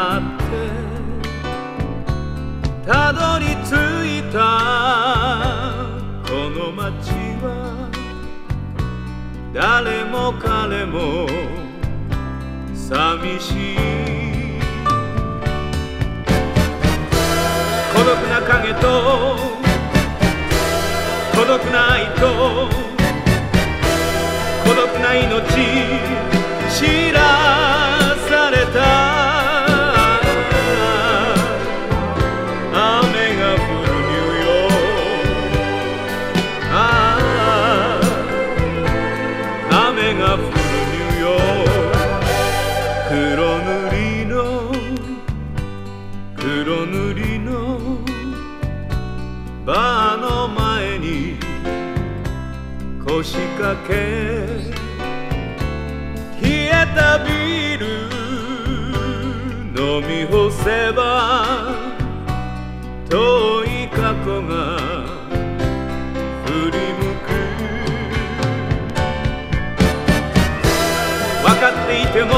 ってたどり着いたこの街は誰も彼も寂しい孤独な影と孤独な愛と孤独な命知らされた雨が降るニューヨーク雨が降るニューヨーク黒塗りのバーの前に腰掛け冷えたビール飲み干せば遠い過去が振り向く分かっていても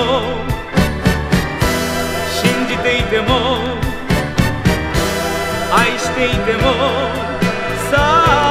信じていても愛していてもさあ